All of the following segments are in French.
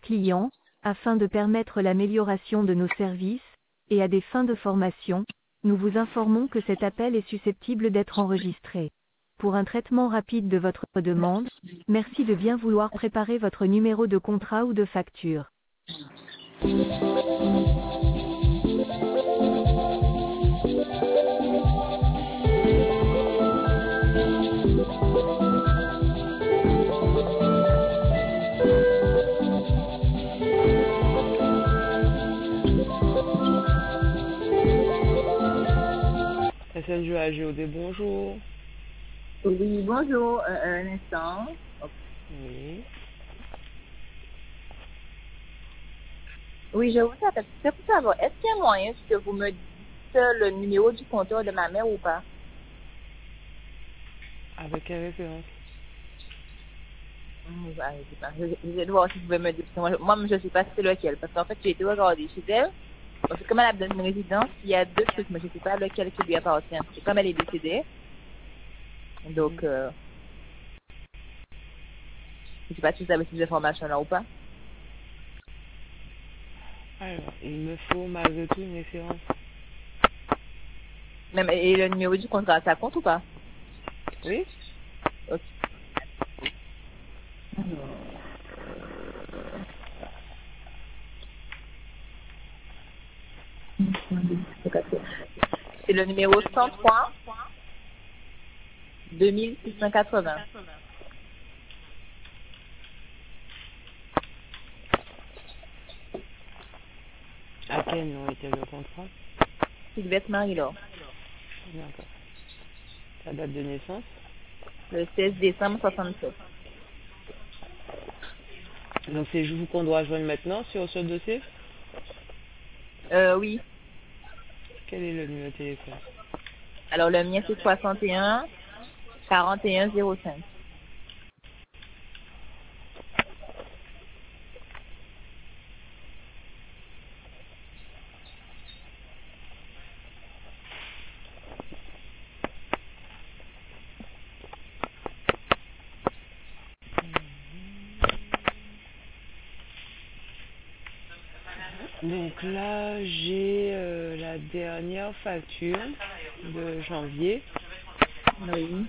clients, afin de permettre l'amélioration de nos services, et à des fins de formation, nous vous informons que cet appel est susceptible d'être enregistré. Pour un traitement rapide de votre demande, merci de bien vouloir préparer votre numéro de contrat ou de facture. SNJ AGOD, bonjour. Oui, bonjour, un instant. Oui. Oui, je vous appelle. C'est pour savoir, est-ce qu'il y a moyen que vous me dites le numéro du compteur de ma mère ou pas? Avec quelle référence? Bah, je sais pas. Je vais voir si vous pouvez me dire. Parce que moi, je ne sais pas c'est lequel. Parce qu'en fait, j'ai été regarder chez elle. Parce que comme elle a besoin d'une résidence, il y a deux trucs, mais je ne sais pas lequel qui lui appartient. Et comme elle est décédée, donc, je ne sais pas si vous avez ces informations-là ou pas. Alors, il me faut malgré tout une référence. Même, et le numéro du contrat, ça compte ou pas? Oui? Ok. C'est le numéro 103 2680. À quel nom était le contrat? Sylvestre Marie-Laure. D'accord. La date de naissance? Le 16 décembre 67. Donc c'est vous qu'on doit joindre maintenant sur ce dossier? Oui. Quel est le numéro de téléphone? Alors, le mien, c'est 61 41 05. Donc là, j'ai la dernière facture de janvier. Oui.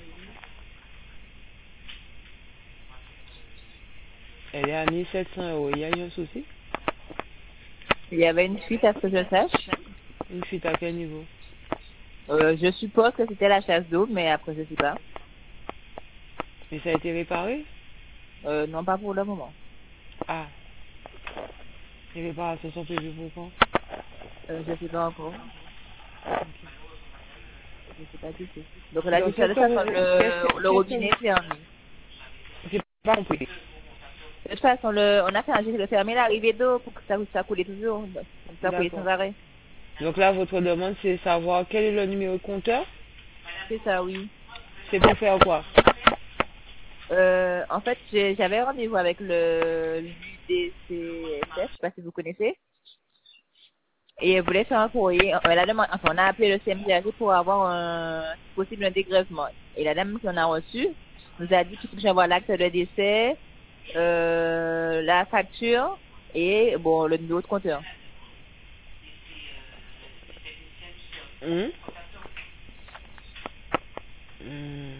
Elle est à 1700 euros. Il y a eu un souci? Il y avait une fuite, à ce que je sache. Une fuite à quel niveau? Je suppose que c'était la chasse d'eau, mais après, je sais pas. Et ça a été réparé? Non, pas pour le moment. Ah, les réparations sont prévues pour quand? Je sais pas encore. Je sais pas du tout. Donc, là, Donc, j'ai fait de toute façon, le robinet est fermé. j'ai pas compris. De toute façon, on a fait un geste de fermer l'arrivée d'eau pour que ça coule toujours. Donc, ça coule sans D'accord. arrêt. Donc là, votre demande, c'est savoir quel est le numéro de compteur. C'est ça, oui. C'est pour faire quoi? En fait, j'avais rendez-vous avec l'UDCSF, je sais pas si vous connaissez, et elle voulait faire un courrier. On a appelé le CMDAG pour avoir si possible un dégrèvement. Et la dame qu'on a reçue nous a dit qu'il faut que j'envoie l'acte de décès, la facture et bon le numéro de compteur. Hum? Hum.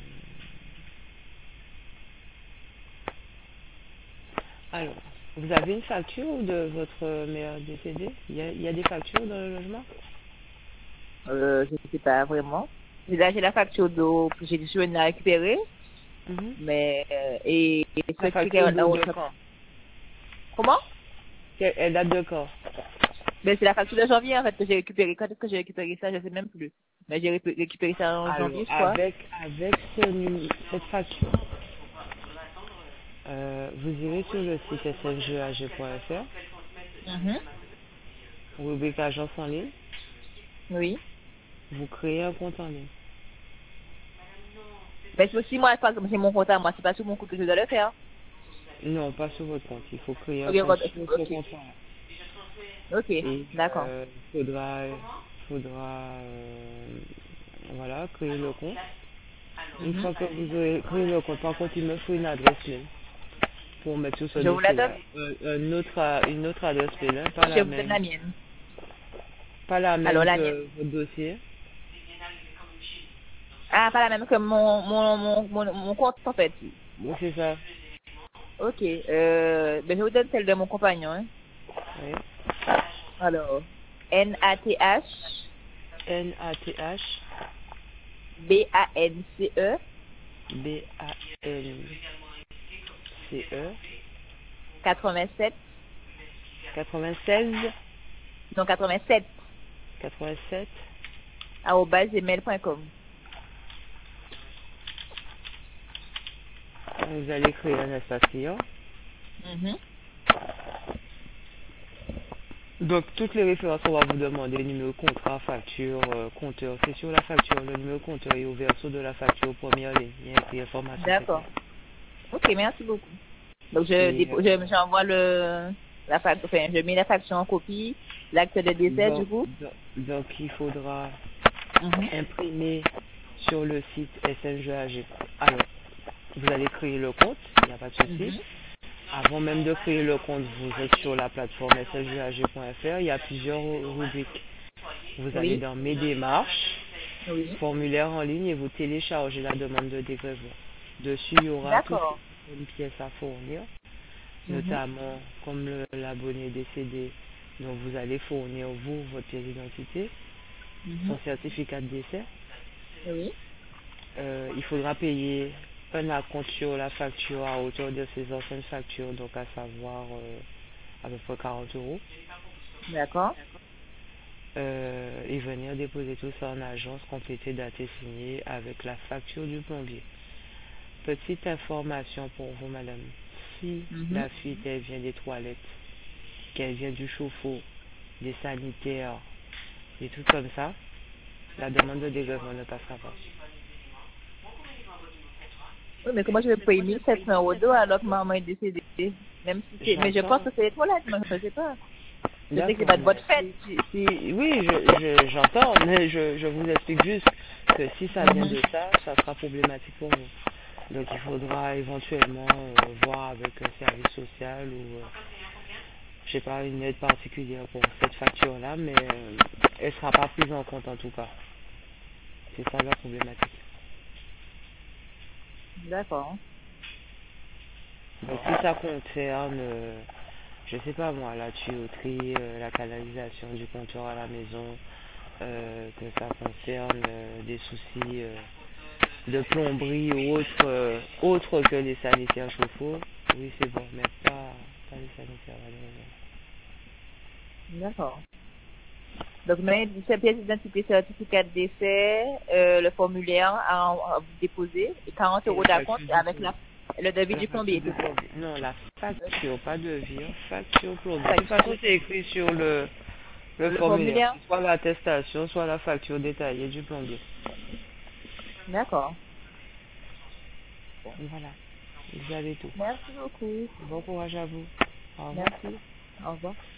Alors, vous avez une facture de votre mère décédée? Il y a des factures dans le logement? Je ne sais pas vraiment. Là, j'ai la facture d'eau que j'ai dû la récupérer, Mhm. mais et ce La qui est facture là de quand? Comment? Elle date de quand? Mais c'est la facture de janvier, en fait, que j'ai récupéré. Quand est-ce que j'ai récupéré ça? Je sais même plus. Mais j'ai récupéré ça en Alors, janvier, je crois. avec cette facture, vous irez sur le site snjag.fr, Mhm. rubrique agence en ligne, Oui. vous créez un compte en ligne. Mais c'est aussi moi, par exemple, c'est mon compte à moi. C'est pas sur mon compte que je dois le faire. Non, pas sur votre compte. Il faut créer un Ok, compte sur ce ok. compte-là. Ok, Et d'accord. faudra voilà, créer le compte. Une Mhm. fois que vous aurez créé le compte, par contre, il me faut une adresse mail pour mettre sur ce Je vous la dossier-là. Une autre adresse mail, hein, pas Je la vous donne même. la mienne. Pas la Alors, même la que mienne. votre dossier. Ah, pas la même que mon compte, en fait. Oui, c'est ça. Ok. Ben, je vous donne celle de mon compagnon. Hein. Oui. Alors, NATH NATH BANCE BANCE 87 96 non 87 87. @gmail.com. Vous allez créer un espace client. Mhm. Donc, toutes les références, on va vous demander numéro contrat, facture, compteur. C'est sur la facture. Le numéro compteur est au verso de la facture, première ligne. Il y a écrit information D'accord. Ok, merci beaucoup. Donc, technique. j'envoie la facture, enfin, je mets la facture en copie, l'acte de décès, du coup. Donc, il faudra Mhm. imprimer sur le site SNGAG. Alors, vous allez créer le compte, il n'y a pas de souci. Mhm. Avant même de créer le compte, vous êtes sur la plateforme SNGAG.fr. Il y a plusieurs rubriques. Vous allez Oui. dans Mes démarches, Oui. formulaire en ligne et vous téléchargez la demande de dégrèvement. Dessus, il y aura toutes D'accord. les pièces à fournir, Mhm. notamment comme l'abonné décédé. Donc, vous allez fournir, vous, votre pièce d'identité, Mhm. son certificat de décès. Oui. Il faudra payer un acompte sur la facture à hauteur de ses anciennes factures, donc à savoir à peu près 40 euros. D'accord. Et venir déposer tout ça en agence, compléter, dater, signer avec la facture du plombier. Petite information pour vous, madame. Si Mhm. la fuite, elle vient des toilettes, qu'elle vient du chauffe-eau, des sanitaires, des trucs comme ça, la demande de dégrèvement ne passera pas. Oui, mais comment je vais payer 1 700 € d'eau alors que maman est décédée? Même si c'est, mais je pense J'entends. que c'est les toilettes, mais je ne sais pas. Je sais que c'est D'accord, pas de mais votre fête. oui, j'entends, mais je vous explique juste que si ça vient Mhm. de ça, ça sera problématique pour vous. Donc il faudra éventuellement voir avec un service social ou, je sais pas, une aide particulière pour cette facture-là, mais elle sera pas prise en compte en tout cas. C'est ça la problématique. D'accord. Donc si ça concerne, je sais pas moi, la tuyauterie, la canalisation du compteur à la maison, que ça concerne des soucis de plomberie ou autre que les sanitaires chauffe-eau, oui c'est bon, mais pas les sanitaires à la maison. D'accord. Donc, mais cette pièce d'identité, certificat de décès, le formulaire à vous déposer, et 40 € Et la facture d'acompte du avec plombier. le devis La du facture plombier, du c'est ça. plombier. Non, la facture, pas de vie, hein, facture plombier. De toute Facture. façon, c'est écrit sur le Le formulaire. formulaire? C'est soit l'attestation, soit la facture détaillée du plombier. D'accord. Voilà, vous avez tout. Merci beaucoup. Bon courage à vous. Au revoir. Merci. Au revoir.